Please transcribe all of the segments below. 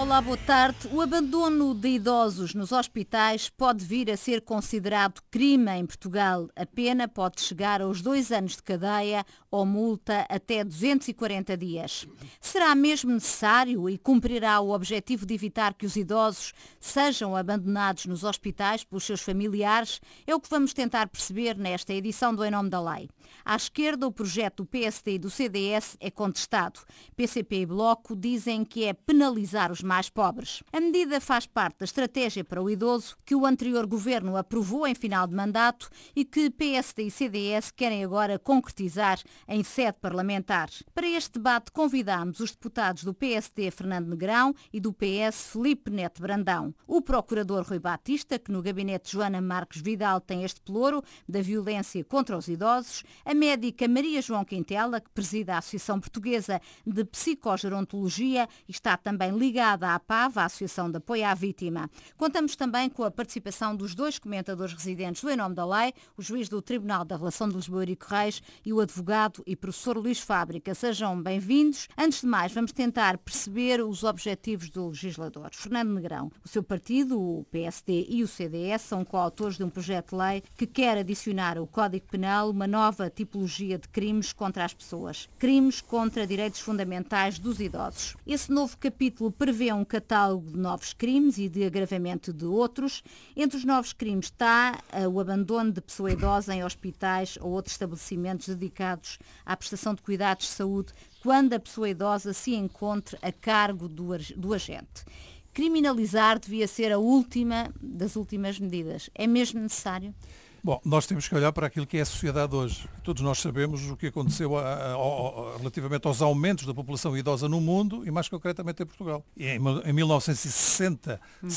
Olá, boa tarde. O abandono de idosos nos hospitais pode vir a ser considerado crime em Portugal. A pena pode chegar aos 2 anos de cadeia ou multa até 240 dias. Será mesmo necessário e cumprirá o objetivo de evitar que os idosos sejam abandonados nos hospitais pelos seus familiares? É o que vamos tentar perceber nesta edição do Em Nome da Lei. À esquerda, o projeto do PSD e do CDS é contestado. PCP e Bloco dizem que é penalizar os mais pobres. A medida faz parte da estratégia para o idoso que o anterior governo aprovou em final de mandato e que PSD e CDS querem agora concretizar em sede parlamentar. Para este debate convidamos os deputados do PSD Fernando Negrão e do PS Filipe Neto Brandão. O procurador Rui Batista, que no gabinete de Joana Marques Vidal tem este pelouro da violência contra os idosos, a médica Maria João Quintela, que preside a Associação Portuguesa de Psicogerontologia e está também ligada à APAV, a Associação de Apoio à Vítima. Contamos também com a participação dos 2 comentadores residentes do Em Nome da Lei, o juiz do Tribunal da Relação de Lisboa e Correios e o advogado e professor Luís Fábrica. Sejam bem-vindos. Antes de mais, vamos tentar perceber os objetivos do legislador. Fernando Negrão, o seu partido, o PSD e o CDS, são coautores de um projeto de lei que quer adicionar ao Código Penal uma nova tipologia de crimes contra as pessoas. Crimes contra direitos fundamentais dos idosos. Esse novo capítulo prevê um catálogo de novos crimes e de agravamento de outros. Entre os novos crimes está o abandono de pessoa idosa em hospitais ou outros estabelecimentos dedicados à prestação de cuidados de saúde quando a pessoa idosa se encontre a cargo do agente. Criminalizar devia ser a última das últimas medidas. É mesmo necessário? Bom, nós temos que olhar para aquilo que é a sociedade hoje. Todos nós sabemos o que aconteceu relativamente aos aumentos da população idosa no mundo e mais concretamente em Portugal. Em 1960,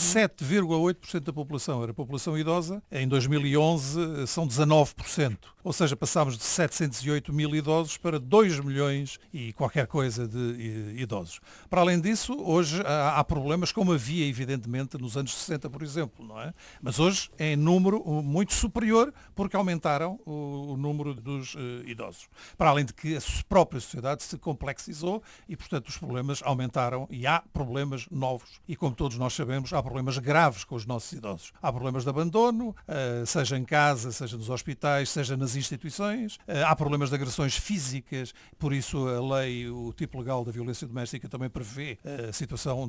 7,8% da população era população idosa. Em 2011 são 19%. Ou seja, passámos de 708 mil idosos para 2 milhões e qualquer coisa de idosos. Para além disso, hoje há problemas como havia, evidentemente, nos anos 60, por exemplo, não é? Mas hoje é em número muito superior porque aumentaram o número dos idosos. Para além de que a própria sociedade se complexizou e, portanto, os problemas aumentaram e há problemas novos. E, como todos nós sabemos, há problemas graves com os nossos idosos. Há problemas de abandono, seja em casa, seja nos hospitais, seja nas instituições. Há problemas de agressões físicas, por isso a lei, o tipo legal da violência doméstica também prevê a situação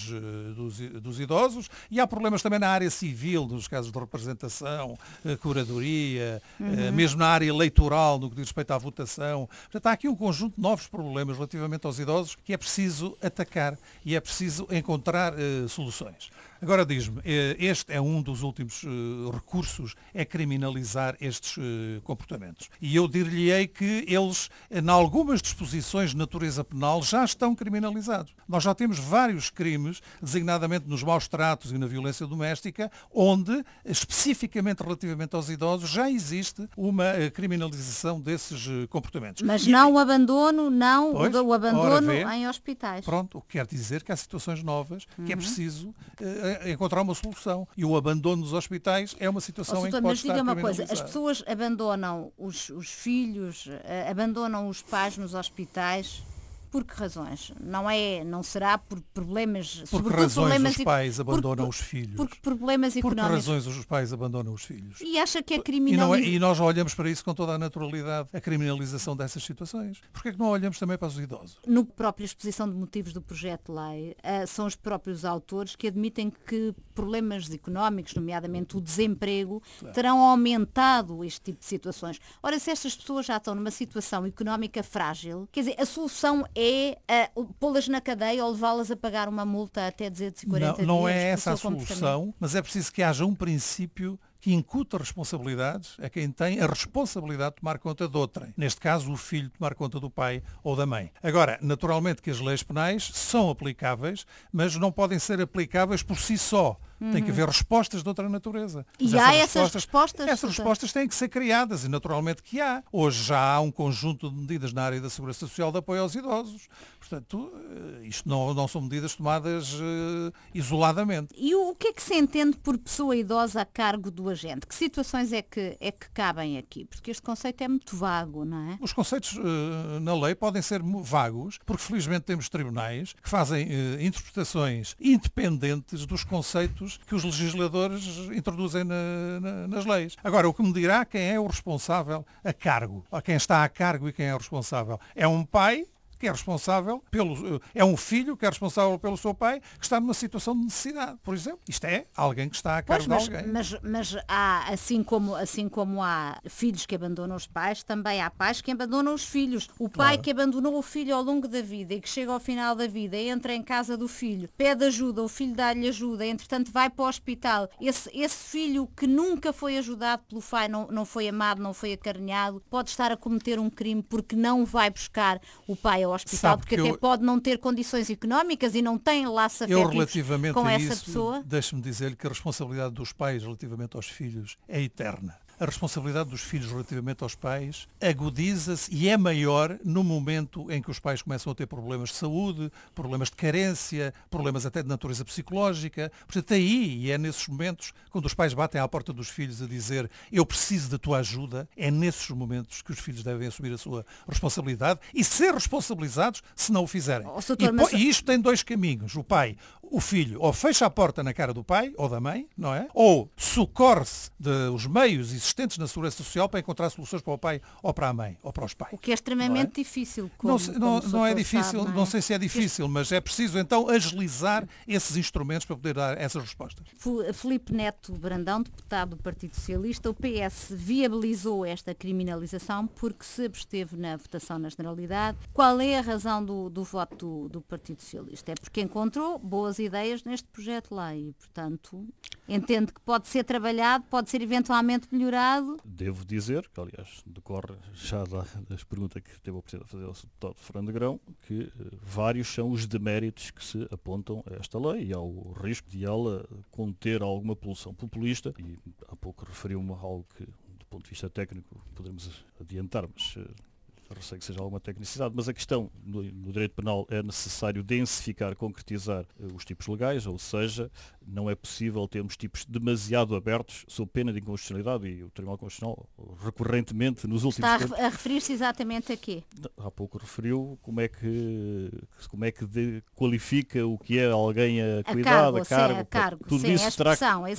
dos idosos. E há problemas também na área civil, nos casos de representação, curadoria, mesmo na área eleitoral, no que diz respeito à votação. Portanto, há aqui um conjunto de novos problemas relativamente aos idosos que é preciso atacar e é preciso encontrar soluções. Agora diz-me, este é um dos últimos recursos, é criminalizar estes comportamentos. E eu dir-lhe-ei que eles, em algumas disposições de natureza penal, já estão criminalizados. Nós já temos vários crimes, designadamente nos maus tratos e na violência doméstica, onde, especificamente relativamente aos idosos, já existe uma criminalização desses comportamentos. Mas não o abandono, Pois, o abandono em hospitais. Pronto, o que quer dizer que há situações novas que é preciso encontrar uma solução. E o abandono dos hospitais é uma situação em que pode estar criminalizado. Mas diga uma coisa, as pessoas abandonam os filhos, abandonam os pais nos hospitais. Por que razões? Não será por problemas... Por que razões os pais abandonam os filhos? Por que problemas económicos? Por que razões os pais abandonam os filhos? E acha que é criminalização? E nós olhamos para isso com toda a naturalidade, a criminalização dessas situações. Porquê é que não olhamos também para os idosos? No própria exposição de motivos do projeto de lei, são os próprios autores que admitem que problemas económicos, nomeadamente o desemprego, terão aumentado este tipo de situações. Ora, se estas pessoas já estão numa situação económica frágil, quer dizer, a solução é pô-las na cadeia ou levá-las a pagar uma multa até 240 dias? Não é essa a solução, mas é preciso que haja um princípio que incuta responsabilidades a quem tem a responsabilidade de tomar conta de outrem. Neste caso, o filho tomar conta do pai ou da mãe. Agora, naturalmente que as leis penais são aplicáveis, mas não podem ser aplicáveis por si só. Tem que haver respostas de outra natureza. Mas E há essas respostas? Essas respostas têm que ser criadas e naturalmente que há. Hoje já há um conjunto de medidas na área da segurança social de apoio aos idosos. Portanto, isto não são medidas tomadas isoladamente. E o que é que se entende por pessoa idosa a cargo do agente? Que situações é que cabem aqui? Porque este conceito é muito vago, não é? Os conceitos na lei podem ser vagos, porque felizmente temos tribunais que fazem interpretações independentes dos conceitos que os legisladores introduzem nas leis. Agora, o que me dirá quem é o responsável a cargo, ou quem está a cargo e quem é o responsável? É um pai que é responsável é um filho que é responsável pelo seu pai que está numa situação de necessidade, por exemplo. Isto é alguém que está a cargo de alguém. Mas há, assim como há filhos que abandonam os pais, também há pais que abandonam os filhos. O pai que abandonou o filho ao longo da vida e que chega ao final da vida, entra em casa do filho, pede ajuda, o filho dá-lhe ajuda, entretanto vai para o hospital. Esse filho que nunca foi ajudado pelo pai, não foi amado, não foi acarinhado, pode estar a cometer um crime porque não vai buscar o pai ao hospital, porque até pode não ter condições económicas e não tem laços afetivos com essa pessoa. Deixe-me dizer-lhe que a responsabilidade dos pais relativamente aos filhos é eterna. A responsabilidade dos filhos relativamente aos pais agudiza-se e é maior no momento em que os pais começam a ter problemas de saúde, problemas de carência, problemas até de natureza psicológica. Portanto, aí, e é nesses momentos, quando os pais batem à porta dos filhos a dizer eu preciso da tua ajuda, é nesses momentos que os filhos devem assumir a sua responsabilidade e ser responsabilizados se não o fizerem. E isto tem dois caminhos. O filho ou fecha a porta na cara do pai ou da mãe, não é? Ou socorre-se dos meios existentes na segurança social para encontrar soluções para o pai ou para a mãe ou para os pais. O que é extremamente difícil. Não é difícil, sabe, não sei se é difícil, mas é preciso então agilizar esses instrumentos para poder dar essas respostas. Filipe Neto Brandão, deputado do Partido Socialista, o PS viabilizou esta criminalização porque se absteve na votação na Generalidade. Qual é a razão do voto do Partido Socialista? É porque encontrou boas ideias neste projeto de lei e, portanto, entende que pode ser trabalhado, pode ser eventualmente melhorado. Devo dizer, que aliás decorre já das perguntas que teve a oportunidade de fazer ao deputado Fernando Negrão, que vários são os deméritos que se apontam a esta lei e ao risco de ela conter alguma pulsão populista, e há pouco referiu-me a algo que, do ponto de vista técnico, poderemos adiantar, mas receio que seja alguma tecnicidade, mas a questão no direito penal é necessário densificar, concretizar os tipos legais, ou seja, não é possível termos tipos demasiado abertos sob pena de inconstitucionalidade, e o Tribunal Constitucional recorrentemente nos últimos tempos... Está a referir-se exatamente a quê? Há pouco referiu como é que qualifica o que é alguém a cuidar, a cargo. Tudo isso terá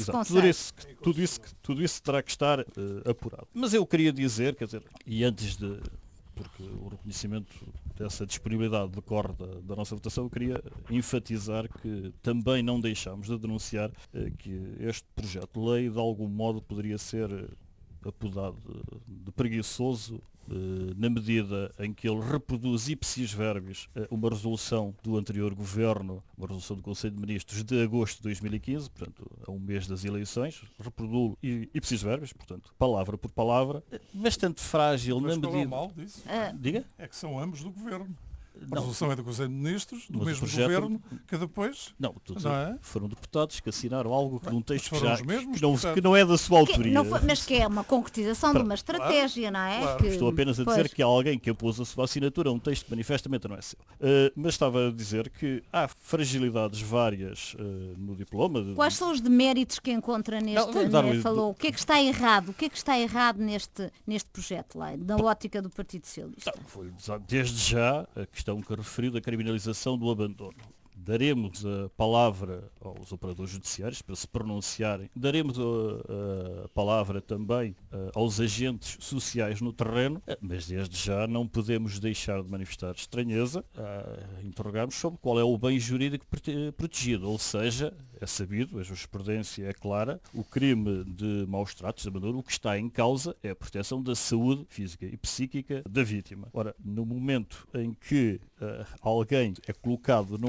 tudo isso terá que estar apurado. Mas eu queria dizer, quer dizer, e antes de... porque o reconhecimento dessa disponibilidade decorre da nossa votação, eu queria enfatizar que também não deixámos de denunciar que este projeto de lei de algum modo poderia ser apodado de preguiçoso, na medida em que ele reproduz ipsis verbis uma resolução do anterior governo, uma resolução do Conselho de Ministros de agosto de 2015, portanto, a um mês das eleições, reproduz ipsis verbis, portanto, palavra por palavra, bastante frágil na medida... mal disso? Diga? É que são ambos do governo. A resolução é do Conselho de Ministros, do mesmo projeto... governo, que depois... Foram deputados que assinaram algo que num texto que não é da sua autoria. Mas que é uma concretização de uma estratégia, não é? Claro. Que, estou apenas a dizer que há alguém que apôs a sua assinatura a um texto que manifestamente não é seu. Mas estava a dizer que há fragilidades várias no diploma. Quais são os deméritos que encontra neste... falou? O que é que está errado? O que é que está errado neste projeto de lei, da ótica do Partido Socialista? Desde já a questão que referiu da criminalização do abandono. Daremos a palavra aos operadores judiciários para se pronunciarem. Daremos a palavra também aos agentes sociais no terreno, mas desde já não podemos deixar de manifestar estranheza a interrogarmos sobre qual é o bem jurídico protegido. Ou seja, é sabido, a jurisprudência é clara, o crime de maus tratos, de abandono, o que está em causa é a proteção da saúde física e psíquica da vítima. Ora, no momento em que alguém é colocado num hospital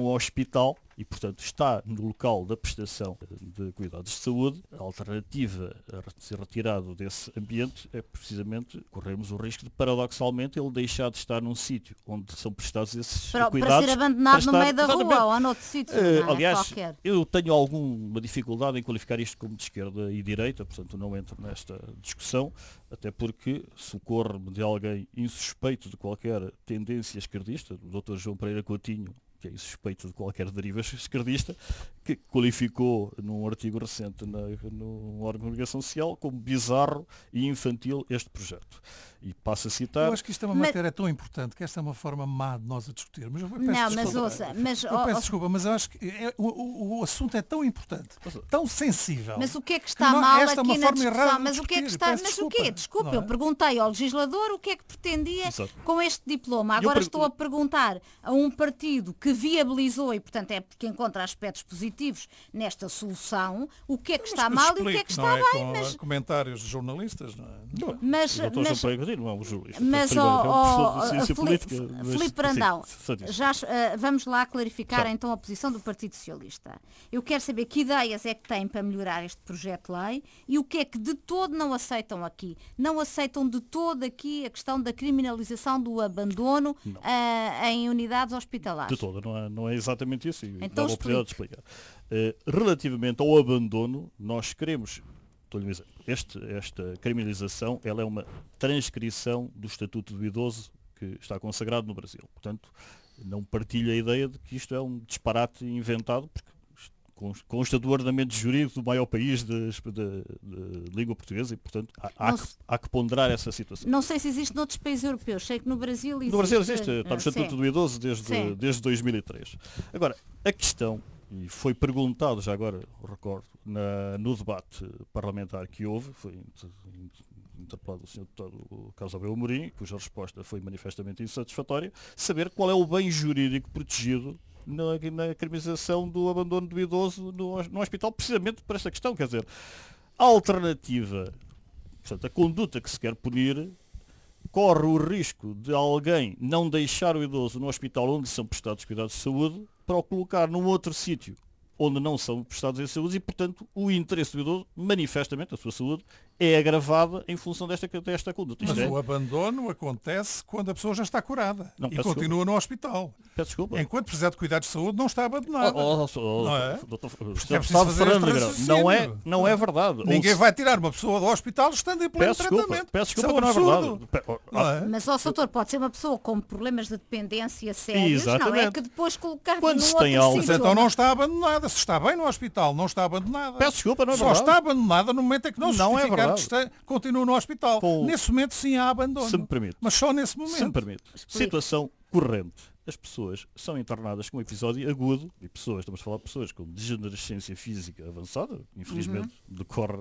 hospital e, portanto, está no local da prestação de cuidados de saúde, a alternativa a ser retirado desse ambiente é precisamente corremos o risco de, paradoxalmente, ele deixar de estar num sítio onde são prestados esses cuidados. Para ser abandonado no meio da rua ou noutro sítio, não é? Aliás, Qualquer. eu tenho alguma dificuldade em qualificar isto como de esquerda e direita, portanto não entro nesta discussão, até porque socorro-me de alguém insuspeito de qualquer tendência esquerdista, o Dr. João Pereira Coutinho, que é insuspeito de qualquer deriva esquerdista, que qualificou num artigo recente no órgão de comunicação social como bizarro e infantil este projeto. E passo a citar... Eu acho que isto é uma matéria tão importante que esta é uma forma má de nós a discutir. Mas eu peço desculpa, mas eu acho que o assunto é tão importante, tão sensível. Mas o que é que está mal esta é uma aqui na forma discussão? errada de Mas o que é que está... discutir. Mas o quê? Desculpa, Não é? eu perguntei ao legislador o que é que pretendia Exato. com este diploma. Agora estou a perguntar a um partido que viabilizou e, portanto, é porque encontra aspectos positivos nesta solução, o que é que está mal e o que é que está bem. Mas comentários de jornalistas, não é? Mas não é um jornalista. Mas, Filipe Brandão, já vamos lá clarificar então a posição do Partido Socialista. Eu quero saber que ideias é que têm para melhorar este projeto de lei e o que é que de todo não aceitam aqui. Não aceitam de todo aqui a questão da criminalização do abandono em unidades hospitalares. De todo, não é exatamente isso. Então dá a oportunidade de explicar. Relativamente ao abandono, nós queremos... Estou-lhe a dizer, esta criminalização ela é uma transcrição do Estatuto do Idoso que está consagrado no Brasil. Portanto, não partilho a ideia de que isto é um disparate inventado, porque consta do ordenamento jurídico do maior país de língua portuguesa e, portanto, há que ponderar essa situação. Não sei se existe noutros países europeus. Sei que no Brasil existe. No Brasil existe, está no Estatuto do Idoso desde 2003. Agora, a questão... E foi perguntado, já agora recordo, no debate parlamentar que houve, foi interpelado o Sr. Deputado Carlos Abreu Amorim, cuja resposta foi manifestamente insatisfatória, saber qual é o bem jurídico protegido na criminalização do abandono do idoso no hospital, precisamente por esta questão. Quer dizer, a alternativa, portanto, a conduta que se quer punir, corre o risco de alguém não deixar o idoso no hospital onde são prestados cuidados de saúde para o colocar num outro sítio onde não são prestados em saúde e, portanto, o interesse do idoso, manifestamente, a sua saúde, é agravada em função desta conduta. Mas o abandono acontece quando a pessoa já está curada e continua no hospital. Peço desculpa. Enquanto precisar de cuidados de saúde, não está abandonada. Não é? Não é verdade. Ninguém vai tirar uma pessoa do hospital estando em pleno tratamento. Peço desculpa, não é verdade. Mas, doutor, pode ser uma pessoa com problemas de dependência sérios, exatamente. Não é que depois colocar Quando num se outro tem algo... sítio. Mas então não está abandonada. Se está bem no hospital, não está abandonada. Peço desculpa, não é Só verdade. está abandonada no momento em que não se justificar verdade. que continua no hospital. Nesse momento sim há abandono. Se me permite. Mas só nesse momento. Se me permite. Situação corrente. As pessoas são internadas com um episódio agudo, e estamos a falar de pessoas com degenerescência física avançada, infelizmente decorre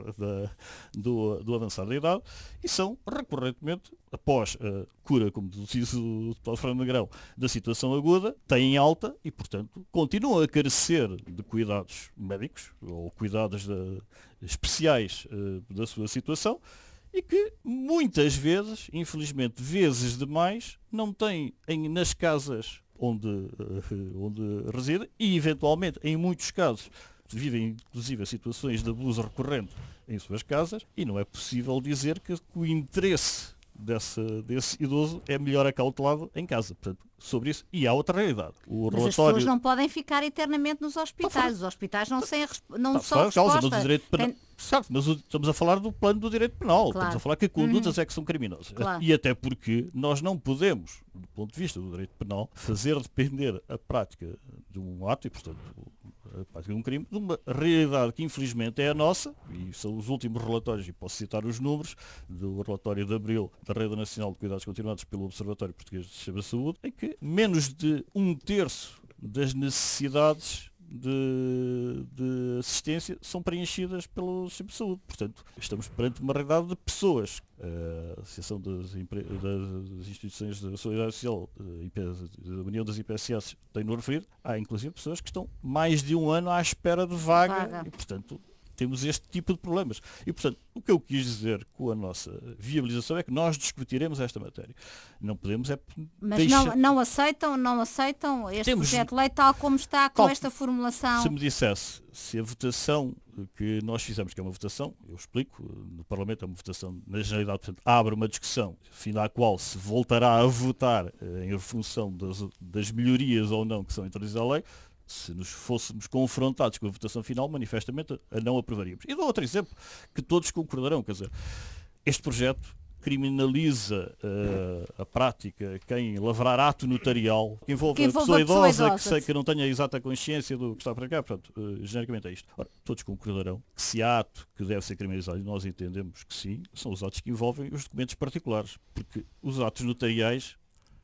do avançar da idade, e são recorrentemente, após a cura, como diz o Dr. Fernando Negrão, da situação aguda, têm alta e, portanto, continuam a carecer de cuidados médicos ou cuidados especiais da sua situação, e que muitas vezes, infelizmente vezes demais, não têm nas casas onde residem e eventualmente em muitos casos vivem inclusive situações de abuso recorrente em suas casas e não é possível dizer que o interesse desse idoso é melhor acautelado em casa. Portanto, sobre isso, e há outra realidade. Mas as pessoas não podem ficar eternamente nos hospitais. Os hospitais não são resposta. Certo, mas estamos a falar do plano do direito penal. Claro. Estamos a falar que condutas é que são criminosas. Claro. E até porque nós não podemos, do ponto de vista do direito penal, fazer depender a prática de um ato e, portanto, a prática de um crime, de uma realidade que infelizmente é a nossa, e são os últimos relatórios, e posso citar os números, do relatório de abril da Rede Nacional de Cuidados Continuados pelo Observatório Português de Sistema de Saúde, em que menos de 1/3 das necessidades de assistência são preenchidas pelo Sistema de Saúde. Portanto, estamos perante uma realidade de pessoas. A Associação das Instituições da Solidariedade Social, a União das IPSS, tem-no referido. Há, inclusive, pessoas que estão mais de um ano à espera de vaga. E, portanto, temos este tipo de problemas. E, portanto, o que eu quis dizer com a nossa viabilização é que nós discutiremos esta matéria. Não podemos Mas não aceitam este projeto de lei tal como está, com esta formulação? Se me dissesse se a votação que nós fizemos, que é uma votação, eu explico, no Parlamento é uma votação na Generalidade, portanto, abre uma discussão, fim à qual se voltará a votar em função das melhorias ou não que são introduzidas à lei. Se nos fôssemos confrontados com a votação final, manifestamente a não aprovaríamos. E dou outro exemplo que todos concordarão, quer dizer, este projeto criminaliza a prática, quem lavrar ato notarial, que envolve a pessoa idosa, que não tenha exata consciência do que está a praticar. Portanto, genericamente é isto. Ora, todos concordarão que se há ato que deve ser criminalizado, e nós entendemos que sim, são os atos que envolvem os documentos particulares, porque os atos notariais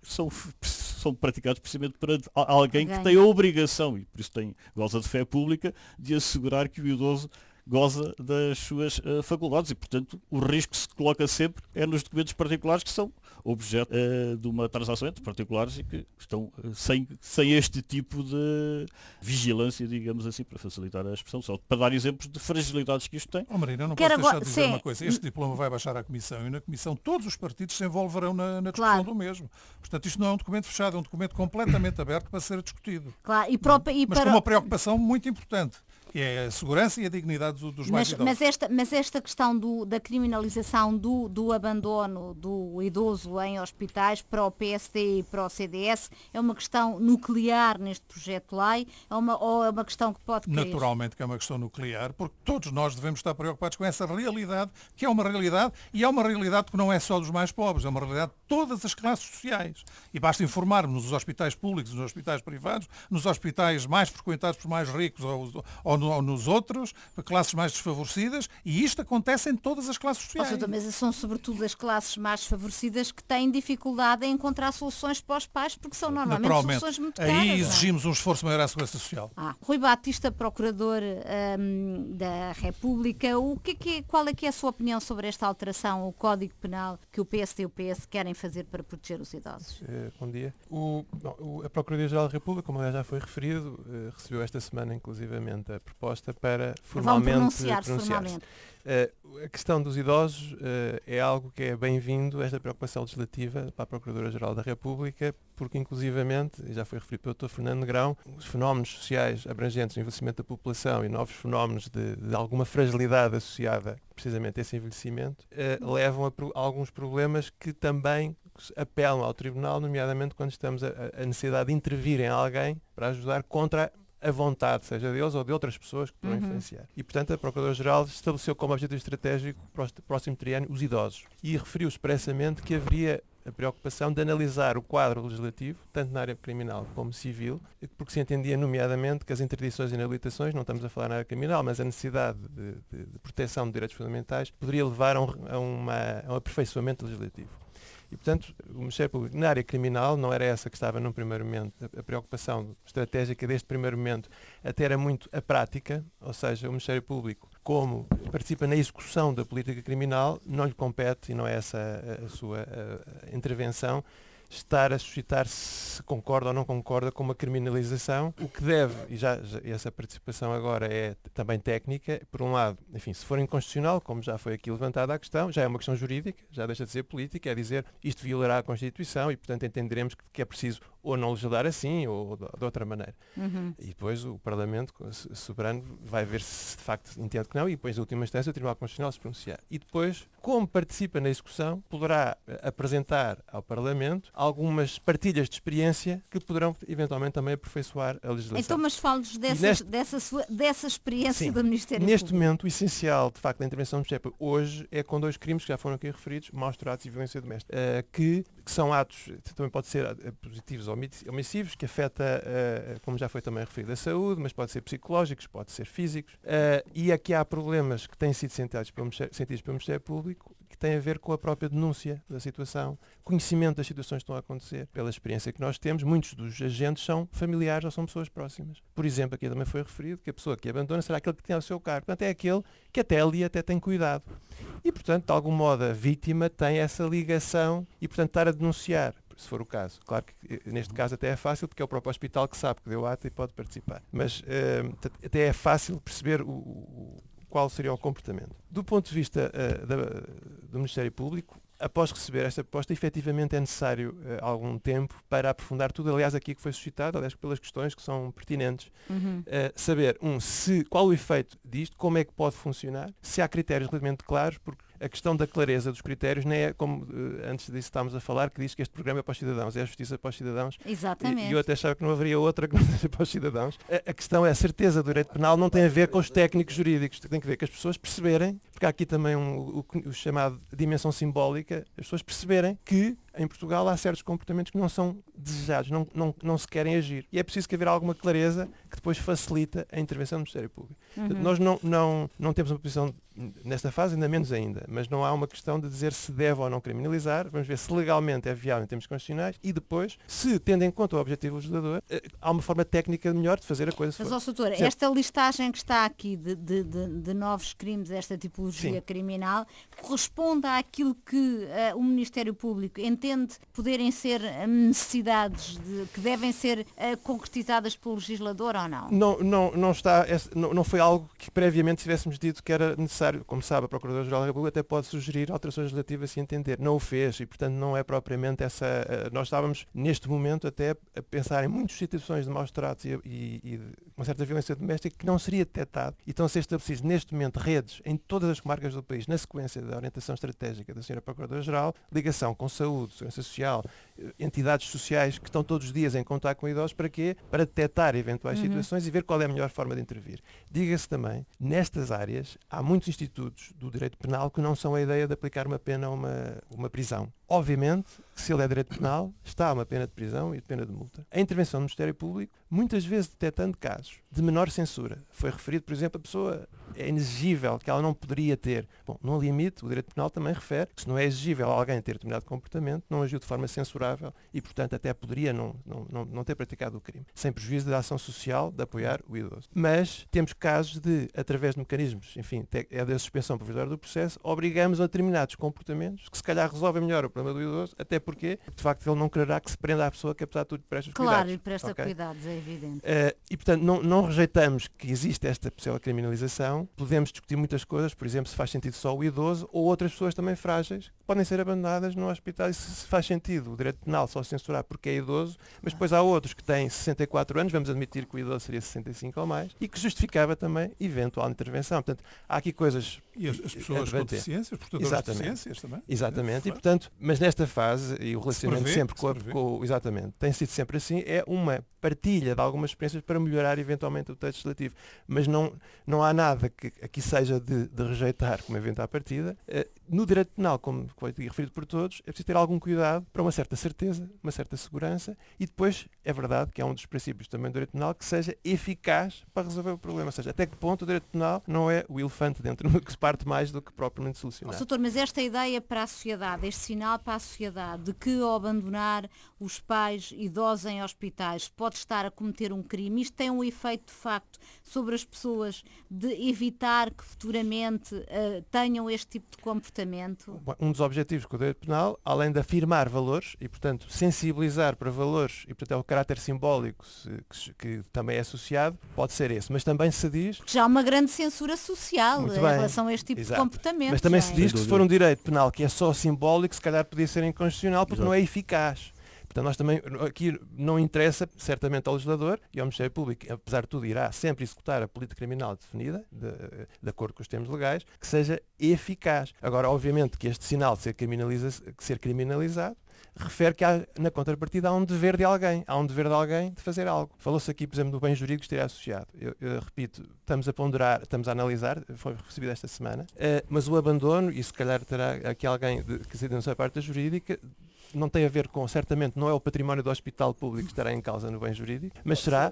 são praticados precisamente para alguém que tem a obrigação, e por isso goza de fé pública, de assegurar que o idoso goza das suas faculdades e, portanto, o risco que se coloca sempre é nos documentos particulares que são objeto de uma transação entre particulares e que estão sem este tipo de vigilância, digamos assim, para facilitar a expressão, só para dar exemplos de fragilidades que isto tem. Marina, não posso deixar de dizer uma coisa. Este diploma vai baixar à Comissão e na Comissão todos os partidos se envolverão na discussão do mesmo. Portanto, isto não é um documento fechado, é um documento completamente aberto para ser discutido. Claro, mas com uma preocupação muito importante, que é a segurança e a dignidade dos mais idosos. Mas esta questão da criminalização do abandono do idoso em hospitais para o PSD e para o CDS é uma questão nuclear neste projeto de lei ou é uma questão que pode cair? Naturalmente que é uma questão nuclear, porque todos nós devemos estar preocupados com essa realidade, que é uma realidade, e é uma realidade que não é só dos mais pobres, é uma realidade de todas as classes sociais. E basta informarmos nos hospitais públicos, nos hospitais privados, nos hospitais mais frequentados por mais ricos ou nos outros, para classes mais desfavorecidas, e isto acontece em todas as classes sociais. Mas são sobretudo as classes mais desfavorecidas que têm dificuldade em encontrar soluções para os pais, porque são normalmente soluções muito caras. Aí exigimos um esforço maior à Segurança Social. Rui Batista, Procurador da República, qual é que é a sua opinião sobre esta alteração ao Código Penal que o PSD e o PS querem fazer para proteger os idosos? Bom dia. A Procuradoria-Geral da República, como já foi referido, recebeu esta semana, inclusivamente, a proposta para formalmente pronunciar-se. A questão dos idosos é algo que é bem-vindo, esta preocupação legislativa para a Procuradora-Geral da República, porque inclusivamente, já foi referido pelo Dr. Fernando Negrão, os fenómenos sociais abrangentes do envelhecimento da população e novos fenómenos de alguma fragilidade associada precisamente a esse envelhecimento levam a alguns problemas que também apelam ao Tribunal, nomeadamente quando estamos a necessidade de intervir em alguém para ajudar contra a vontade, seja deles ou de outras pessoas que poderão influenciar. E, portanto, a Procuradora-Geral estabeleceu como objetivo estratégico para o próximo triênio os idosos. E referiu expressamente que haveria a preocupação de analisar o quadro legislativo, tanto na área criminal como civil, porque se entendia nomeadamente que as interdições e inabilitações, não estamos a falar na área criminal, mas a necessidade de proteção de direitos fundamentais, poderia levar a um aperfeiçoamento legislativo. E, portanto, o Ministério Público, na área criminal, não era essa que estava num primeiro momento. A preocupação estratégica deste primeiro momento até era muito a prática, ou seja, o Ministério Público, como participa na execução da política criminal, não lhe compete, e não é essa a sua intervenção, estar a suscitar se concorda ou não concorda com uma criminalização, o que deve, e essa participação agora é também técnica, por um lado, enfim, se for inconstitucional, como já foi aqui levantada a questão, já é uma questão jurídica, já deixa de ser política, é dizer isto violará a Constituição e, portanto, entenderemos que é preciso ou não legislar assim ou de outra maneira. E depois o Parlamento soberano vai ver se de facto entende que não e depois, em última instância, o Tribunal Constitucional se pronunciar. E depois, como participa na execução, poderá apresentar ao Parlamento algumas partilhas de experiência que poderão eventualmente também aperfeiçoar a legislação. Então, mas fale-nos dessa experiência do Ministério Público. Neste momento, o essencial, de facto, da intervenção do Ministério Público hoje é com dois crimes que já foram aqui referidos, maus tratos e violência doméstica, que são atos, também pode ser positivos ou omissivos, que afeta, como já foi também referido, a saúde, mas pode ser psicológicos, pode ser físicos, e aqui há problemas que têm sido sentidos pelo Ministério Público, que têm a ver com a própria denúncia da situação, conhecimento das situações que estão a acontecer. Pela experiência que nós temos, muitos dos agentes são familiares ou são pessoas próximas. Por exemplo, aqui também foi referido que a pessoa que abandona será aquele que tem ao seu cargo. Portanto, é aquele que até ali tem cuidado. E, portanto, de algum modo, a vítima tem essa ligação e, portanto, estar a denunciar, se for o caso. Claro que neste caso até é fácil, porque é o próprio hospital que sabe que deu ata e pode participar. Mas até é fácil perceber qual seria o comportamento. Do ponto de vista do Ministério Público, após receber esta proposta, efetivamente é necessário algum tempo para aprofundar tudo, aliás, aqui que foi suscitado, aliás, pelas questões que são pertinentes. Saber, qual o efeito disto, como é que pode funcionar, se há critérios relativamente claros, porque a questão da clareza dos critérios não é como antes disso estávamos a falar, que diz que este programa é para os cidadãos, é a justiça para os cidadãos. Exatamente. E eu até achava que não haveria outra que não seja para os cidadãos. A questão é a certeza do direito penal não tem a ver com os técnicos jurídicos, tem a ver com as pessoas perceberem, porque há aqui também o chamado dimensão simbólica, as pessoas perceberem que em Portugal há certos comportamentos que não são desejados, não se querem agir. E é preciso que haver alguma clareza que depois facilita a intervenção do Ministério Público. Portanto, nós não temos uma posição nesta fase, ainda menos ainda, mas não há uma questão de dizer se deve ou não criminalizar. Vamos ver se legalmente é viável em termos constitucionais e depois, se tendo em conta o objetivo legislador, há uma forma técnica melhor de fazer a coisa. Mas, doutor, esta listagem que está aqui de novos crimes, esta tipologia criminal, corresponde àquilo que o Ministério Público entende poderem ser necessidades que devem ser concretizadas pelo legislador ou não? Não foi algo que previamente tivéssemos dito que era necessário. Como sabe, a Procuradora-Geral da República até pode sugerir alterações legislativas se entender. Não o fez e, portanto, não é propriamente essa... Nós estávamos, neste momento, até a pensar em muitas situações de maus tratos e de uma certa violência doméstica que não seria detectado. E estão a ser estabelecidas, neste momento, redes em todas as comarcas do país, na sequência da orientação estratégica da Sra. Procuradora-Geral, ligação com saúde, segurança social, entidades sociais que estão todos os dias em contato com idosos. Para quê? Para detectar eventuais situações e ver qual é a melhor forma de intervir. Diga-se também, nestas áreas, há muitos institutos do direito penal que não são a ideia de aplicar uma pena ou uma prisão. Obviamente, se ele é direito penal, está uma pena de prisão e de pena de multa. A intervenção do Ministério Público, muitas vezes detectando casos de menor censura. Foi referido, por exemplo, a pessoa é inexigível, que ela não poderia ter. Bom, no limite, o direito penal também refere que se não é exigível alguém ter determinado comportamento, não agiu de forma censurável e, portanto, até poderia não ter praticado o crime, sem prejuízo da ação social de apoiar o idoso. Mas temos casos de, através de mecanismos, enfim, é da suspensão provisória do processo, obrigamos a determinados comportamentos que se calhar resolvem melhor o problema do idoso, até porque, de facto, ele não quererá que se prenda à pessoa que, apesar de tudo, presta os cuidados. Claro, e presta cuidados, é evidente. E, portanto, não rejeitamos que existe esta possível criminalização. Podemos discutir muitas coisas, por exemplo, se faz sentido só o idoso ou outras pessoas também frágeis que podem ser abandonadas no hospital. E se faz sentido o direito penal só censurar porque é idoso, mas depois há outros que têm 64 anos, vamos admitir que o idoso seria 65 ou mais, e que justificava também eventual intervenção. Portanto, há aqui coisas... E as pessoas com deficiências, portadores de deficiências também. Exatamente, e portanto, mas nesta fase, e o relacionamento sempre com exatamente, tem sido sempre assim, é uma partilha de algumas experiências para melhorar eventualmente o texto legislativo. Mas não há nada que aqui seja de rejeitar como evento à partida. No direito penal, como foi referido por todos, é preciso ter algum cuidado para uma certa certeza, uma certa segurança, e depois é verdade que é um dos princípios também do direito penal que seja eficaz para resolver o problema. Ou seja, até que ponto o direito penal não é o elefante dentro do que se parte mais do que propriamente solucionar. Doutor, mas esta ideia para a sociedade, este sinal para a sociedade de que ao abandonar os pais idosos em hospitais pode estar a cometer um crime, isto tem um efeito de facto sobre as pessoas de evitar que futuramente tenham este tipo de comportamento? Um dos objetivos do direito penal, além de afirmar valores e, portanto, sensibilizar para valores e, portanto, é o caráter simbólico que também é associado, pode ser esse. Mas também se diz... Porque já há uma grande censura social em relação a este tipo de comportamento. Mas também se diz que se for um direito penal que é só simbólico, se calhar podia ser inconstitucional porque não é eficaz. Portanto, nós também, aqui não interessa certamente ao legislador e ao Ministério Público, apesar de tudo, irá sempre executar a política criminal definida, de acordo com os termos legais, que seja eficaz. Agora, obviamente que este sinal de ser criminalizado refere que na contrapartida há um dever de alguém de fazer algo. Falou-se aqui, por exemplo, do bem jurídico que estaria associado. Eu repito, estamos a ponderar, estamos a analisar, foi recebido esta semana, mas o abandono, e se calhar terá aqui alguém que se denuncie a parte jurídica, não tem a ver com, certamente, não é o património do hospital público que estará em causa no bem jurídico, mas será,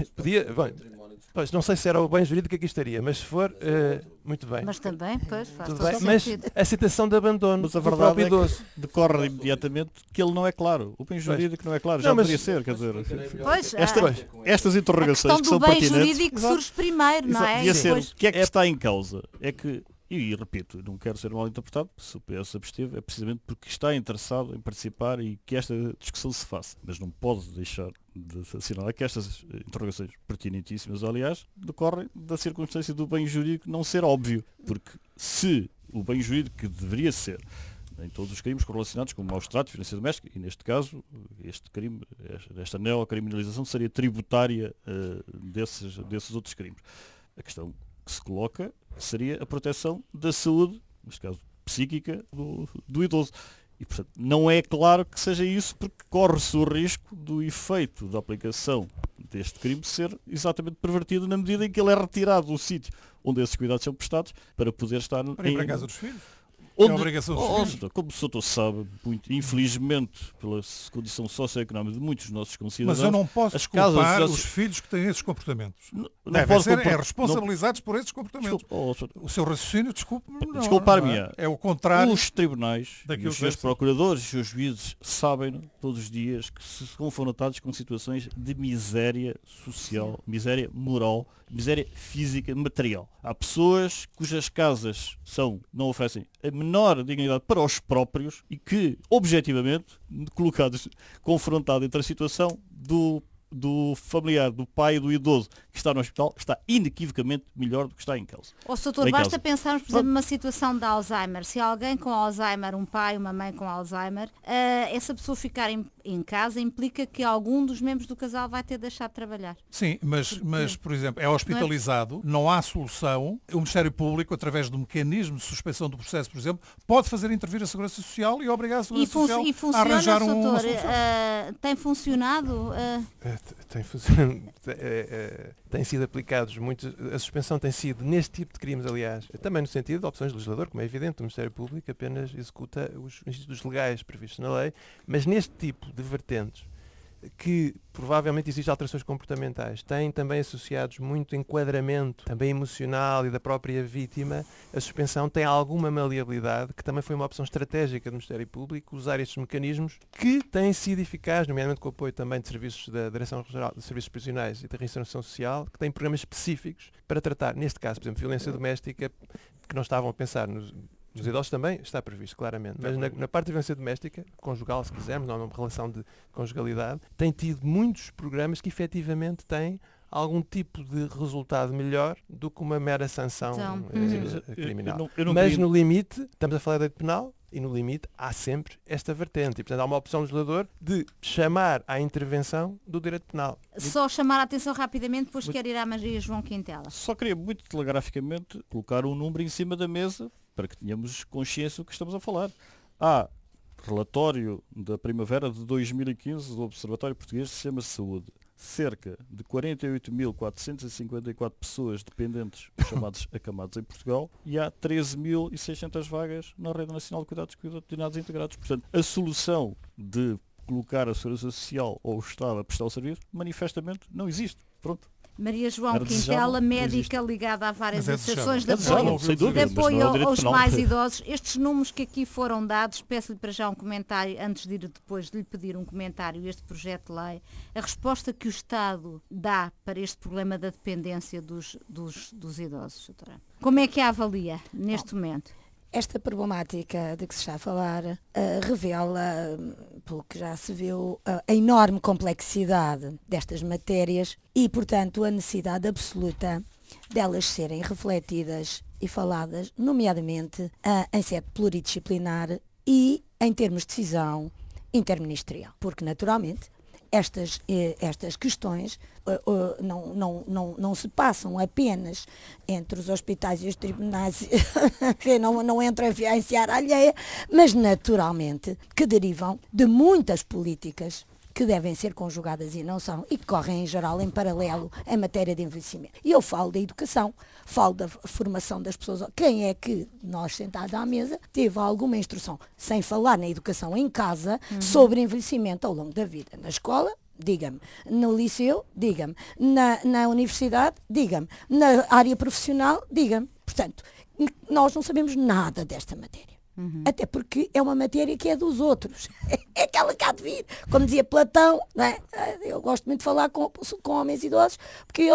pois, não sei se era o bem jurídico que aqui estaria, mas se for, muito bem. Mas também, pois, faz todo bem. Mas a situação de abandono mas a verdade do próprio idoso decorre imediatamente que ele não é claro. O bem jurídico não é claro, já poderia ser, quer dizer. Pois, estas interrogações que são pertinentes... A questão do bem jurídico jurídico surge primeiro, não é? O que é que está em causa? É que E repito, não quero ser mal interpretado, se o PS absteve, é precisamente porque está interessado em participar e que esta discussão se faça. Mas não pode deixar de assinalar que estas interrogações pertinentíssimas, aliás, decorrem da circunstância do bem jurídico não ser óbvio. Porque se o bem jurídico que deveria ser em todos os crimes correlacionados com maus tratos, violência doméstica, e neste caso, este crime, esta neocriminalização seria tributária desses outros crimes. A questão que se coloca seria a proteção da saúde, neste caso psíquica, do idoso. E, portanto, não é claro que seja isso, porque corre-se o risco do efeito da aplicação deste crime ser exatamente pervertido na medida em que ele é retirado do sítio onde esses cuidados são prestados para poder estar para casa dos filhos. Onde, é a obrigação dos filhos. Como o doutor sabe, infelizmente, pela condição socioeconómica de muitos dos nossos concidadãos... Mas eu não posso desculpar os filhos que têm esses comportamentos. Devem ser responsabilizados por esses comportamentos. O seu raciocínio, desculpar-me-á. É o contrário. Os tribunais, os seus procuradores e os seus juízes sabem todos os dias que se são confrontados com situações de miséria social, miséria moral, miséria física, material. Há pessoas cujas casas não oferecem a menor dignidade para os próprios e que, objetivamente, confrontado entre a situação do familiar, do pai e do idoso que está no hospital, está inequivocamente melhor do que está em casa. Doutor, basta pensarmos, por exemplo, numa situação de Alzheimer. Se alguém com Alzheimer, um pai, uma mãe com Alzheimer, essa pessoa ficar em casa implica que algum dos membros do casal vai ter de deixar de trabalhar. Sim, mas por exemplo, é hospitalizado, não há solução. O Ministério Público, através do mecanismo de suspensão do processo, por exemplo, pode fazer intervir a Segurança Social e obrigar a Segurança Social a arranjar uma solução. Tem funcionado? Tem funcionado. Têm sido aplicados muitos. A suspensão tem sido, neste tipo de crimes, aliás, também no sentido de opções do legislador, como é evidente, o Ministério Público apenas executa os institutos legais previstos na lei, mas neste tipo de vertentes, que provavelmente existem alterações comportamentais, têm também associados muito enquadramento, também emocional e da própria vítima, a suspensão tem alguma maleabilidade, que também foi uma opção estratégica do Ministério Público, usar estes mecanismos que têm sido eficazes, nomeadamente com o apoio também de serviços da Direção-Geral de Serviços Prisionais e da Reinserção Social, que têm programas específicos para tratar, neste caso, por exemplo, violência doméstica, que não estavam a pensar nos idosos também está previsto, claramente. Mas na parte de violência doméstica, conjugal, se quisermos, não é uma relação de conjugalidade, tem tido muitos programas que efetivamente têm algum tipo de resultado melhor do que uma mera sanção criminal. Mas no limite, estamos a falar de direito penal, e no limite há sempre esta vertente. E, portanto, há uma opção do legislador de chamar à intervenção do direito penal. Só chamar a atenção rapidamente, depois quero ir à Maria João Quintela. Só queria muito telegraficamente colocar um número em cima da mesa para que tenhamos consciência do que estamos a falar. Há relatório da primavera de 2015 do Observatório Português do Sistema de Saúde. Cerca de 48.454 pessoas dependentes, chamados acamados em Portugal, e há 13.600 vagas na Rede Nacional de Cuidados Coordenados e Integrados. Portanto, a solução de colocar a Segurança Social ou o Estado a prestar o serviço, manifestamente não existe. Pronto. Maria João Quintela, médica ligada a várias associações de apoio aos mais idosos. Estes números que aqui foram dados, peço-lhe para já um comentário, antes de ir depois de lhe pedir um comentário este projeto de lei, a resposta que o Estado dá para este problema da dependência dos idosos, doutora. Como é que a avalia neste momento? Esta problemática de que se está a falar revela, pelo que já se viu, a enorme complexidade destas matérias e, portanto, a necessidade absoluta delas serem refletidas e faladas, nomeadamente em sede pluridisciplinar e em termos de decisão interministerial. Porque, naturalmente, estas questões não se passam apenas entre os hospitais e os tribunais, que não entram a enfiar a alheia, mas naturalmente que derivam de muitas políticas que devem ser conjugadas e não são, e que correm em geral em paralelo em matéria de envelhecimento. E eu falo da educação, falo da formação das pessoas. Quem é que, nós sentados à mesa, teve alguma instrução, sem falar na educação em casa, sobre envelhecimento ao longo da vida? Na escola, diga-me. No liceu, diga-me. Na universidade, diga-me. Na área profissional, diga-me. Portanto, nós não sabemos nada desta matéria. Até porque é uma matéria que é dos outros. É aquela que há de vir. Como dizia Platão, não é? Eu gosto muito de falar com homens idosos, porque eles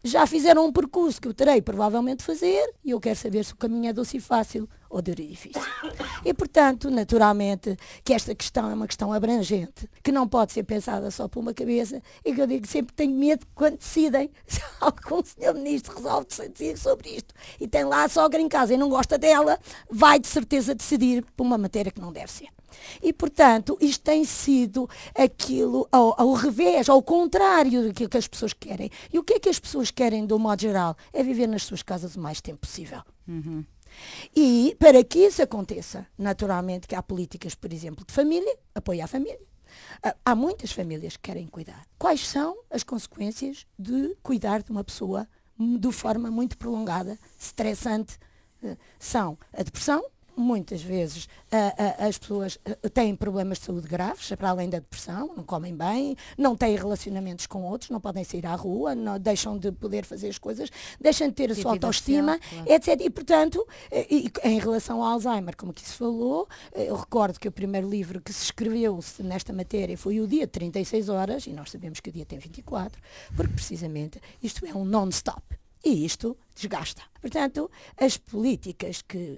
já fizeram um percurso que eu terei provavelmente de fazer e eu quero saber se o caminho é doce e fácil ou duro e difícil. E, portanto, naturalmente, que esta questão é uma questão abrangente, que não pode ser pensada só por uma cabeça e que eu digo sempre tenho medo quando decidem, se algum senhor ministro resolve decidir sobre isto e tem lá a sogra em casa e não gosta dela, vai de certeza decidir por uma matéria que não deve ser. E, portanto, isto tem sido aquilo ao revés, ao contrário daquilo que as pessoas querem. E o que é que as pessoas querem, de um modo geral? É viver nas suas casas o mais tempo possível. Uhum. E, para que isso aconteça, naturalmente que há políticas, por exemplo, de família, apoio à família. Há muitas famílias que querem cuidar. Quais são as consequências de cuidar de uma pessoa de forma muito prolongada, estressante? São a depressão. Muitas vezes as pessoas têm problemas de saúde graves, para além da depressão, não comem bem, não têm relacionamentos com outros, não podem sair à rua, não, deixam de poder fazer as coisas, deixam de ter a sua autoestima, claro, etc. E, portanto, em relação ao Alzheimer, como aqui se falou, eu recordo que o primeiro livro que se escreveu nesta matéria foi o dia de 36 horas, e nós sabemos que o dia tem 24, porque precisamente isto é um non-stop. E isto desgasta. Portanto, as políticas que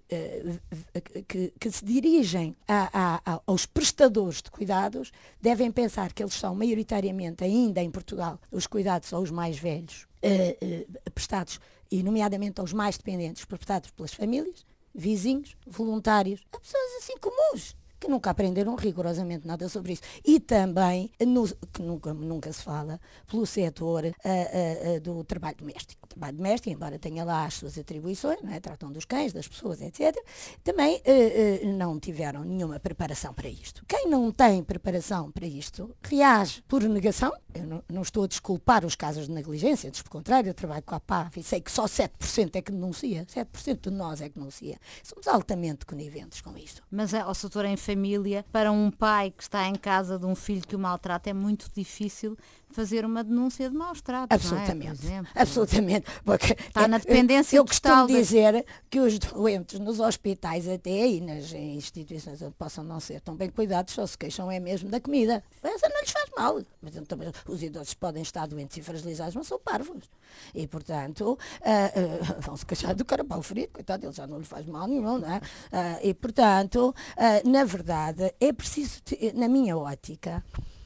se dirigem aos prestadores de cuidados devem pensar que eles são maioritariamente, ainda em Portugal, os cuidados aos mais velhos, prestados, e nomeadamente aos mais dependentes, prestados pelas famílias, vizinhos, voluntários, a pessoas assim comuns, que nunca aprenderam rigorosamente nada sobre isso. E também, que nunca se fala, pelo setor do trabalho doméstico. O trabalho doméstico, embora tenha lá as suas atribuições, não é? Tratam dos cães, das pessoas, etc., também não tiveram nenhuma preparação para isto. Quem não tem preparação para isto reage por negação. Eu não estou a desculpar os casos de negligência, pelo contrário, eu trabalho com a PAV e sei que só 7% é que denuncia, 7% de nós é que denuncia. Somos altamente coniventes com isto. Mas, doutora, em família, para um pai que está em casa de um filho que o maltrata, é muito difícil fazer uma denúncia de maus tratos. Absolutamente. Não é? Absolutamente. Porque está na dependência eu costumo dizer que os doentes nos hospitais até e nas instituições onde possam não ser tão bem cuidados só se queixam é mesmo da comida. Essa não lhes faz mal. Mas também os idosos podem estar doentes e fragilizados, mas são parvos. E, portanto, vão se queixar do carapau ferido. Coitado, ele já não lhe faz mal nenhum, não é? E, portanto, na verdade, é preciso, na minha ótica,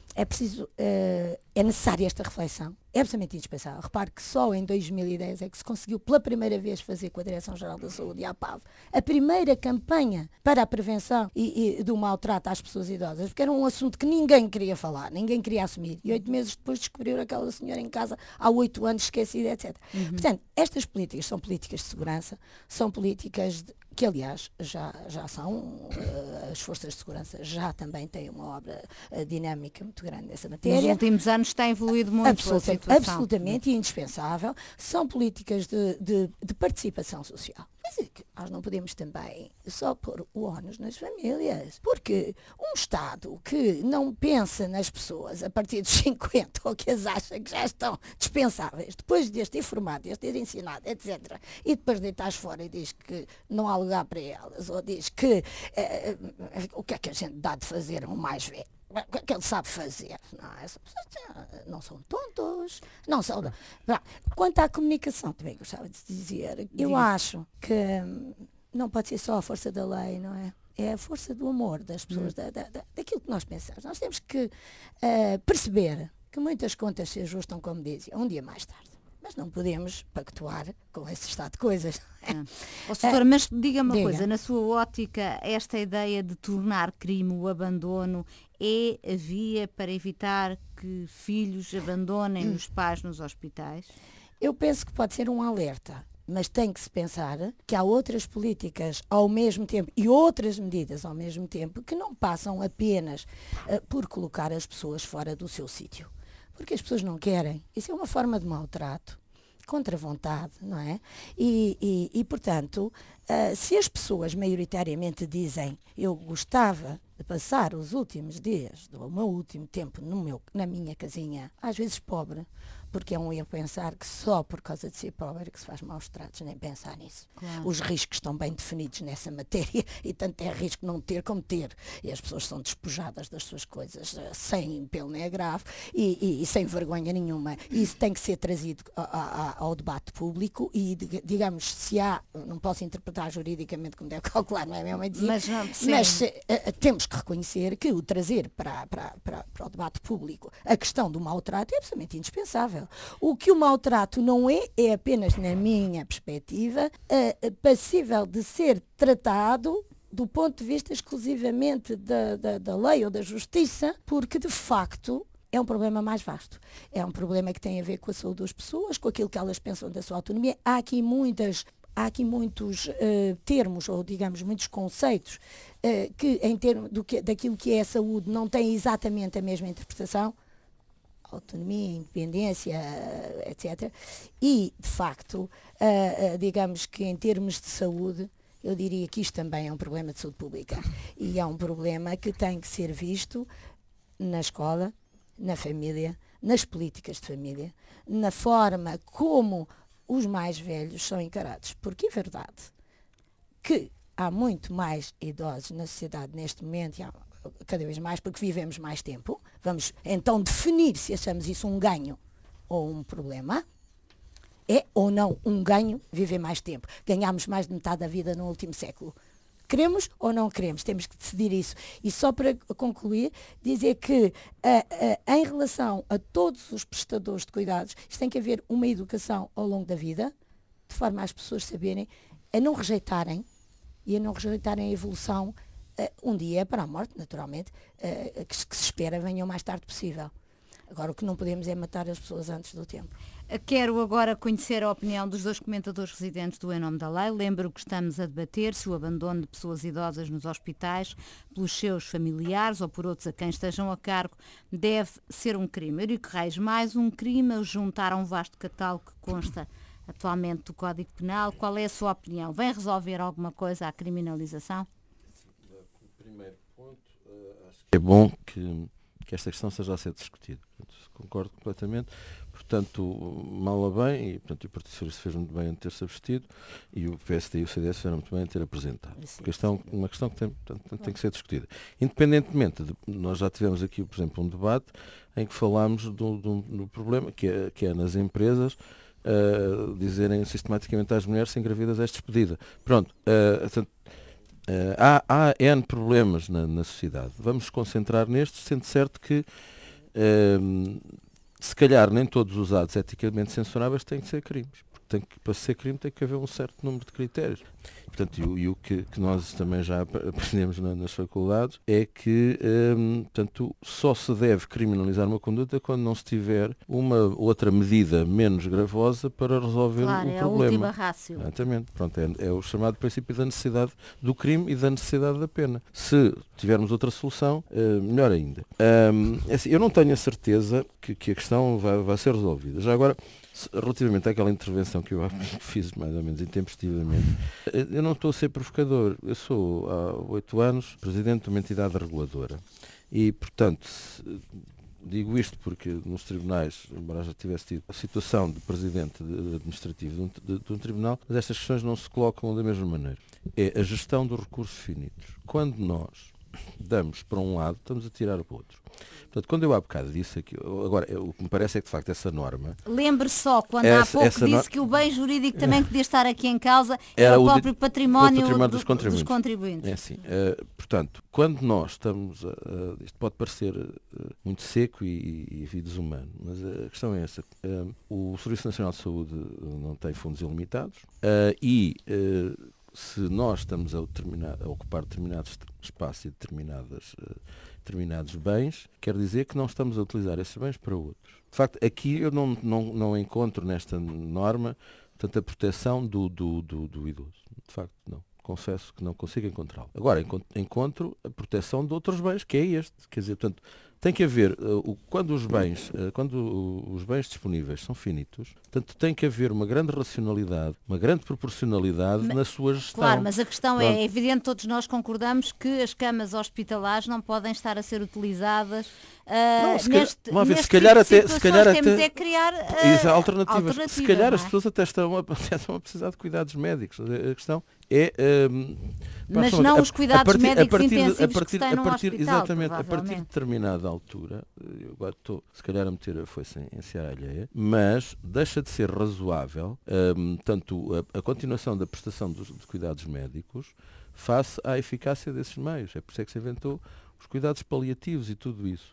é necessária esta reflexão. É absolutamente indispensável. Repare que só em 2010 é que se conseguiu pela primeira vez fazer com a Direção-Geral da Saúde e a APAV a primeira campanha para a prevenção e do maltrato às pessoas idosas, porque era um assunto que ninguém queria falar, ninguém queria assumir. E 8 meses depois descobriram aquela senhora em casa há 8 anos esquecida, etc. Uhum. Portanto, estas políticas são políticas de segurança, são políticas que, aliás, já são, as forças de segurança já também têm uma obra dinâmica muito grande nessa matéria. Nos últimos anos tem evoluído muito a situação. Absolutamente indispensável. São políticas de participação social. Mas nós não podemos também só pôr o ónus nas famílias, porque um Estado que não pensa nas pessoas a partir dos 50 ou que as acha que já estão dispensáveis, depois de as ter formado, de as ter ensinado, etc., e depois deitas fora e diz que não há lugar para elas, ou diz que o que é que a gente dá de fazer a um mais velho? O que é que ele sabe fazer? Não são tontos. Não são. Quanto à comunicação, também gostava de dizer, eu acho que não pode ser só a força da lei, não é? É a força do amor das pessoas, daquilo que nós pensamos. Nós temos que perceber que muitas contas se ajustam, como dizia, um dia mais tarde. Mas não podemos pactuar com esse estado de coisas. Doutora, mas diga-me uma coisa, na sua ótica, esta ideia de tornar crime o abandono é a via para evitar que filhos abandonem os pais nos hospitais? Eu penso que pode ser um alerta. Mas tem que se pensar que há outras políticas ao mesmo tempo e outras medidas ao mesmo tempo que não passam apenas por colocar as pessoas fora do seu sítio. Porque as pessoas não querem. Isso é uma forma de maltrato, contra a vontade, não é? E portanto, se as pessoas maioritariamente dizem eu gostava de passar os últimos dias do meu último tempo na minha casinha, às vezes pobre, porque é um erro pensar que só por causa de ser pobre que se faz maus tratos, nem pensar nisso. Claro. Os riscos estão bem definidos nessa matéria e tanto é risco não ter como ter. E as pessoas são despojadas das suas coisas sem pelo nem agravo e sem vergonha nenhuma. E isso tem que ser trazido ao debate público e, digamos, se há, não posso interpretar juridicamente como deve calcular, não é mesmo dizer, mas temos que reconhecer que o trazer para o debate público a questão do maltrato é absolutamente indispensável. O que o maltrato não é apenas, na minha perspectiva, passível de ser tratado do ponto de vista exclusivamente da lei ou da justiça, porque de facto é um problema mais vasto. É um problema que tem a ver com a saúde das pessoas, com aquilo que elas pensam da sua autonomia. Há aqui muitos termos, ou digamos, muitos conceitos que, em termos daquilo que é a saúde, não têm exatamente a mesma interpretação. Autonomia, independência, etc. E, de facto, digamos que em termos de saúde, eu diria que isto também é um problema de saúde pública. E é um problema que tem que ser visto na escola, na família, nas políticas de família, na forma como os mais velhos são encarados. Porque é verdade que há muito mais idosos na sociedade neste momento, e há cada vez mais, porque vivemos mais tempo. Vamos então definir se achamos isso um ganho ou um problema. É ou não um ganho viver mais tempo. Ganhámos mais de metade da vida no último século. Queremos ou não queremos? Temos que decidir isso. E só para concluir, dizer que em relação a todos os prestadores de cuidados, isto tem que haver uma educação ao longo da vida, de forma às pessoas saberem, a não rejeitarem e a não rejeitarem a evolução um dia para a morte, naturalmente, que se espera venha o mais tarde possível. Agora, o que não podemos é matar as pessoas antes do tempo. Quero agora conhecer a opinião dos dois comentadores residentes do Em Nome da Lei. Lembro que estamos a debater se o abandono de pessoas idosas nos hospitais pelos seus familiares ou por outros a quem estejam a cargo deve ser um crime. Eurico Reis, mais um crime a juntar a um vasto catálogo que consta atualmente do Código Penal. Qual é a sua opinião? Vem resolver alguma coisa à criminalização? Primeiro ponto, acho que é bom que esta questão seja a ser discutida. Portanto, concordo completamente. Portanto, mal a bem, e portanto, o Partido Socialista fez muito bem em ter-se abstido e o PSD e o CDS fizeram muito bem em ter apresentado. Uma questão que tem que ser discutida. Independentemente de, nós já tivemos aqui, por exemplo, um debate em que falámos do problema que é nas empresas dizerem sistematicamente às mulheres se engravidas és despedida. Pronto. Há N problemas na sociedade. Vamos nos concentrar nestes, sendo certo que se calhar nem todos os atos eticamente censuráveis têm que ser crimes. Porque para ser crime tem que haver um certo número de critérios. Portanto, e o que nós também já aprendemos nas faculdades é que portanto, só se deve criminalizar uma conduta quando não se tiver uma outra medida menos gravosa para resolver o problema. É a última ratio. Exatamente. Pronto, é o chamado princípio da necessidade do crime e da necessidade da pena. Se tivermos outra solução, melhor ainda. Assim, eu não tenho a certeza que a questão vai ser resolvida. Já agora, relativamente àquela intervenção que eu fiz mais ou menos intempestivamente, eu não estou a ser provocador. Eu sou há 8 anos presidente de uma entidade reguladora e, portanto, digo isto porque nos tribunais, embora já tivesse tido a situação de presidente administrativo de um tribunal, mas estas questões não se colocam da mesma maneira. É a gestão dos recursos finitos. Quando nós damos para um lado, estamos a tirar para o outro. Portanto, quando eu há bocado disse aqui, agora, o que me parece é que de facto essa norma... Lembre só, quando há pouco disse que o bem jurídico também podia estar aqui em causa, era o próprio património dos contribuintes. É assim, portanto, quando nós estamos... isto pode parecer muito seco e desumano, mas a questão é essa. O Serviço Nacional de Saúde não tem fundos ilimitados se nós estamos a ocupar determinados espaços e determinados bens, quer dizer que não estamos a utilizar esses bens para outros. De facto, aqui eu não encontro nesta norma tanta proteção do idoso. De facto, não. Confesso que não consigo encontrá-lo. Agora, encontro a proteção de outros bens, que é este. Quer dizer, portanto, tem que haver, quando os bens disponíveis são finitos, portanto tem que haver uma grande racionalidade, uma grande proporcionalidade na sua gestão. Claro, mas a questão é evidente, todos nós concordamos que as camas hospitalares não podem estar a ser utilizadas se calhar até temos é criar alternativas. Se calhar as pessoas até estão a precisar de cuidados médicos. A questão é... mas não os cuidados médicos intensivos que têm no hospital, exatamente, a partir de determinada altura, eu agora estou se calhar a meter a foice em seara alheia, mas deixa de ser razoável tanto a continuação da prestação de cuidados médicos face à eficácia desses meios. É por isso que se inventou os cuidados paliativos e tudo isso.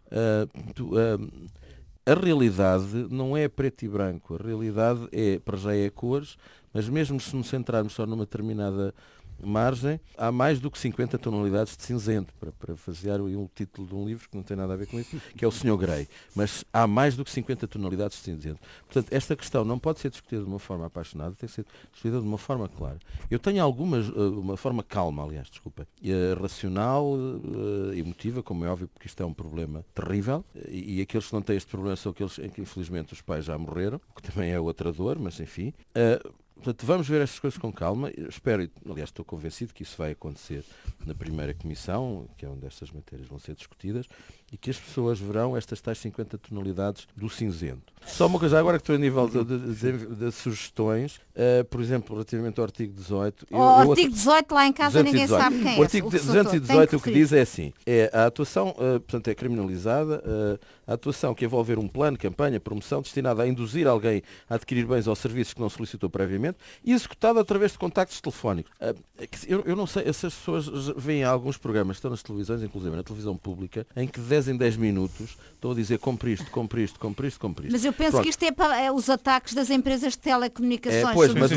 A realidade não é preto e branco, a realidade para já é cores, mas mesmo se nos centrarmos só numa determinada margem, há mais do que 50 tonalidades de cinzento, para fazer o título de um livro que não tem nada a ver com isso, que é o Sr. Grey, mas há mais do que 50 tonalidades de cinzento. Portanto, esta questão não pode ser discutida de uma forma apaixonada, tem que ser discutida de uma forma clara. Eu tenho uma forma calma, aliás, racional, emotiva, como é óbvio, porque isto é um problema terrível, e aqueles que não têm este problema são aqueles em que infelizmente os pais já morreram, que também é outra dor, mas enfim... Portanto, vamos ver estas coisas com calma. Espero, aliás, estou convencido que isso vai acontecer na primeira comissão, que é onde estas matérias vão ser discutidas, e que as pessoas verão estas tais 50 tonalidades do cinzento. Só uma coisa, agora que estou a nível de sugestões, por exemplo, relativamente ao artigo 18... O artigo 18 lá em casa 218. Ninguém sabe quem é. O artigo 218 o que diz é assim, a atuação, portanto, é criminalizada, a atuação que envolver um plano, campanha, promoção, destinada a induzir alguém a adquirir bens ou serviços que não solicitou previamente, e executada através de contactos telefónicos. Eu não sei, essas pessoas veem alguns programas que estão nas televisões, inclusive na televisão pública, em que de 10 em 10 minutos estão a dizer compre isto. Mas eu penso que isto é os ataques das empresas de telecomunicações,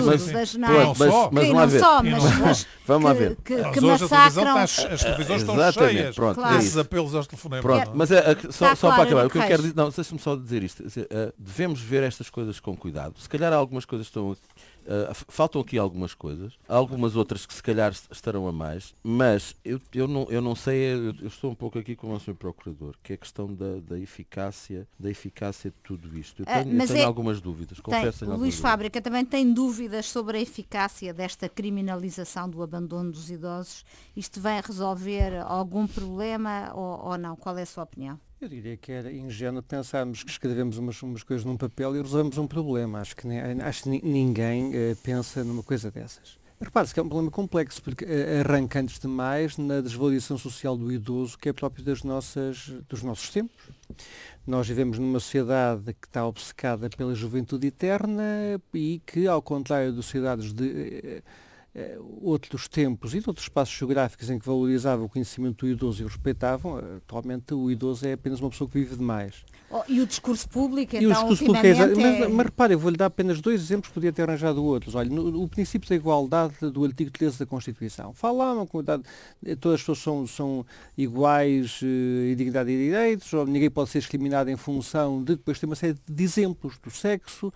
vamos lá ver. Que massacram. As televisões estão cheias. Esses apelos aos telefonemas. Mas só para acabar, o que eu quero dizer, deixa-me só dizer isto. Devemos ver estas coisas com cuidado. Se calhar algumas coisas estão... faltam aqui algumas coisas, algumas outras que se calhar estarão a mais, mas eu não sei, eu estou um pouco aqui como o Sr. Procurador, que é a questão da eficácia de tudo isto. Eu tenho algumas dúvidas, confesso. Luís Fábrica também tem dúvidas sobre a eficácia desta criminalização do abandono dos idosos. Isto vem resolver algum problema ou não? Qual é a sua opinião? Eu diria que era ingênuo pensarmos que escrevemos umas coisas num papel e resolvemos um problema. Acho que ninguém pensa numa coisa dessas. Repare-se que é um problema complexo, porque arranca antes de mais na desvalorização social do idoso, que é próprio dos nossos tempos. Nós vivemos numa sociedade que está obcecada pela juventude eterna e que, ao contrário de sociedades de... outros tempos e de outros espaços geográficos em que valorizavam o conhecimento do idoso e o respeitavam, atualmente o idoso é apenas uma pessoa que vive demais. E o discurso público, então, mas repare, eu vou-lhe dar apenas 2 exemplos, podia ter arranjado outros. Olha, o princípio da igualdade do artigo 13 da Constituição. Falavam que todas as pessoas são iguais em dignidade e direitos, ou ninguém pode ser discriminado em função de... Depois tem uma série de exemplos do sexo,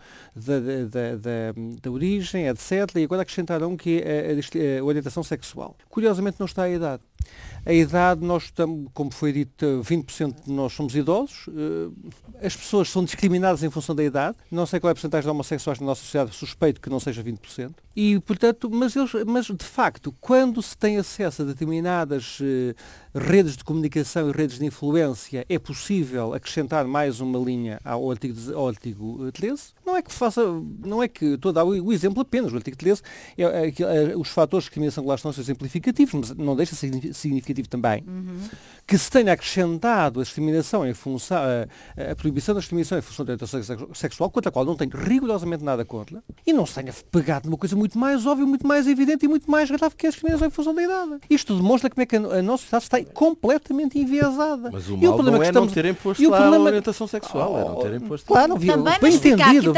da origem, etc. E agora acrescentaram que é a orientação sexual. Curiosamente não está a idade. A idade, nós estamos, como foi dito, 20% de nós somos idosos, as pessoas são discriminadas em função da idade, não sei qual é a porcentagem de homossexuais na nossa sociedade, suspeito que não seja 20%, e portanto, mas de facto, quando se tem acesso a determinadas redes de comunicação e redes de influência, é possível acrescentar mais uma linha ao artigo 13, não é que estou a dar o exemplo apenas, o artigo 13, os fatores de discriminação que lá estão são exemplificativos, mas não deixa de ser significativo também, que se tenha acrescentado a discriminação em função, a proibição da discriminação em função da orientação sexual, contra a qual não tenho rigorosamente nada contra, e não se tenha pegado numa coisa muito mais óbvia, muito mais evidente e muito mais grave que a discriminação em função da idade. Isto demonstra como é que a nossa sociedade está completamente enviesada. Mas o mal não é não terem posto lá a orientação sexual, é não terem posto... Claro, bem entendido,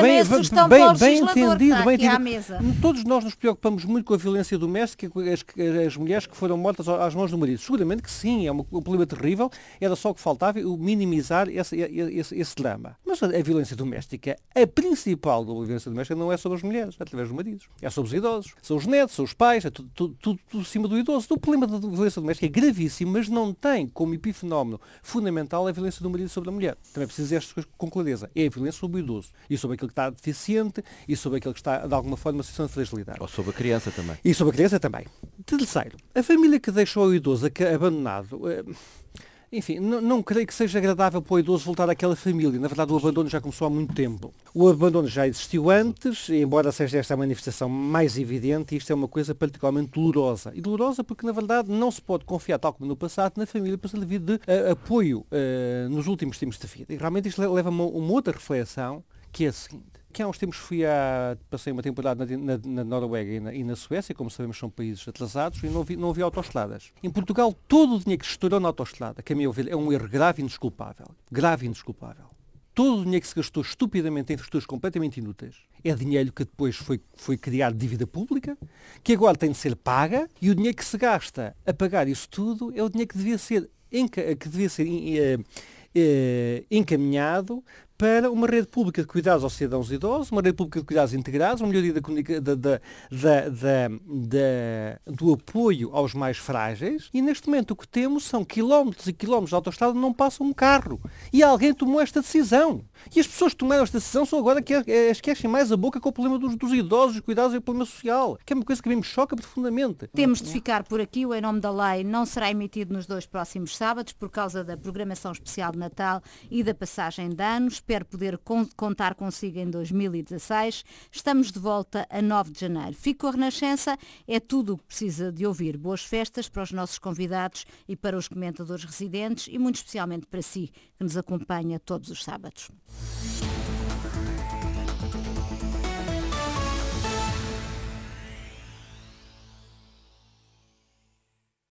também a sugestão para o legislador, entendido, está aqui à mesa. Todos nós nos preocupamos muito com a violência doméstica, com as mulheres que foram mortas às mãos do marido. Seguramente que sim, é um problema terrível, era só o que faltava, minimizar esse drama. Mas a violência doméstica, a principal violência doméstica não é sobre as mulheres, é através dos maridos. É sobre os idosos, são os netos, são os pais, é tudo acima do idoso. O problema da violência doméstica é gravíssimo, mas não tem como epifenómeno fundamental a violência do marido sobre a mulher. Também é preciso dizer estas coisas com clareza. É a violência sobre o idoso e sobre aquele que está deficiente e sobre aquele que está, de alguma forma, em situação de fragilidade. Ou sobre a criança também. E sobre a criança também. Terceiro, a família que deixou o idoso abandonado... Enfim, não creio que seja agradável para o idoso voltar àquela família. Na verdade, o abandono já começou há muito tempo. O abandono já existiu antes, embora seja esta a manifestação mais evidente, isto é uma coisa particularmente dolorosa. E dolorosa porque, na verdade, não se pode confiar, tal como no passado, na família para servir de apoio nos últimos tempos de vida. E realmente isto leva-me a uma outra reflexão, que é a seguinte. Que há uns tempos passei uma temporada na Noruega e na Suécia, como sabemos são países atrasados, e não havia autoestradas. Em Portugal, todo o dinheiro que se estourou na autoestrada, que a meu ver é um erro grave e indesculpável. Grave e indesculpável. Todo o dinheiro que se gastou estupidamente em infraestruturas completamente inúteis é dinheiro que depois foi criado dívida pública, que agora tem de ser paga, e o dinheiro que se gasta a pagar isso tudo é o dinheiro que devia ser encaminhado para uma rede pública de cuidados aos cidadãos idosos, uma rede pública de cuidados integrados, uma melhoria do apoio aos mais frágeis, e neste momento o que temos são quilómetros e quilómetros de autoestrada onde não passa um carro. E alguém tomou esta decisão. E as pessoas que tomaram esta decisão são agora as que enchem mais a boca com o problema dos idosos, os cuidados e o problema social, que é uma coisa que a mim me choca profundamente. Temos de ficar por aqui. O Em Nome da Lei não será emitido nos 2 próximos sábados por causa da programação especial de Natal e da passagem de anos. Espero poder contar consigo em 2016. Estamos de volta a 9 de janeiro. Fico com a Renascença, é tudo o que precisa de ouvir. Boas festas para os nossos convidados e para os comentadores residentes e muito especialmente para si, que nos acompanha todos os sábados.